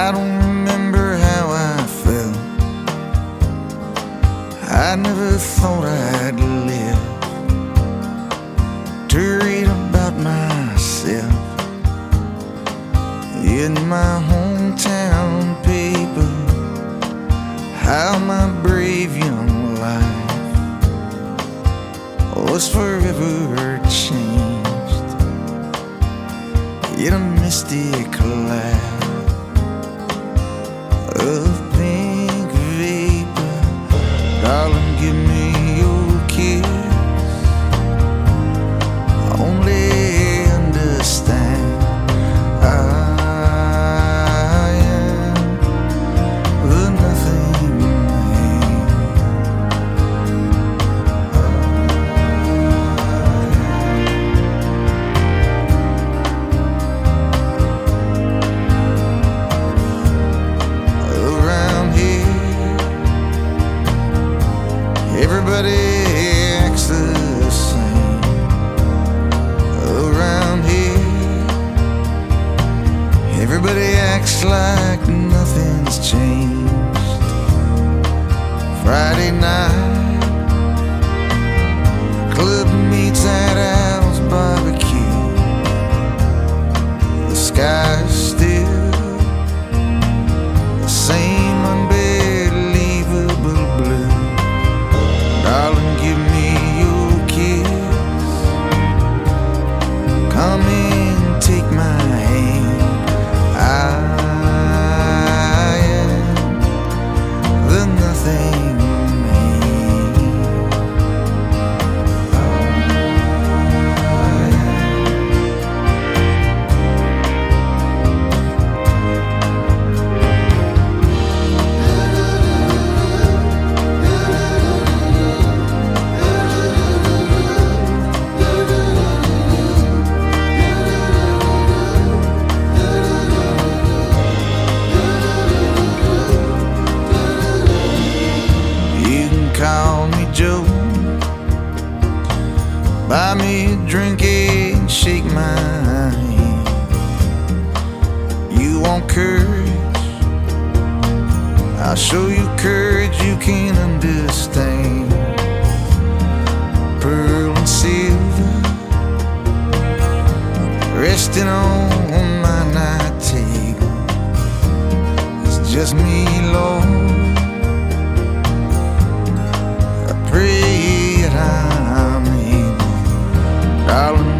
I don't remember how I felt. I never thought I'd live to read about myself in my hometown paper, how my brave young life was forever changed in a mystic cloud of pink vapor. Darling, give me your kiss. Only understand I am the nothing man. Around here, everybody acts the same. Around here, everybody acts like nothing's changed. Friday night, club meets at Al's barbecue. The sky's still the same unbelievable blue. Darling, give me your kiss. Come and take my hand. I am the nothing man. You can call me Joe, buy me a drink and shake my hand. You want courage? I'll show you courage you can't understand. Pearl and silver resting on my night table. It's just me, Lord. I pray that I'm able. Darling,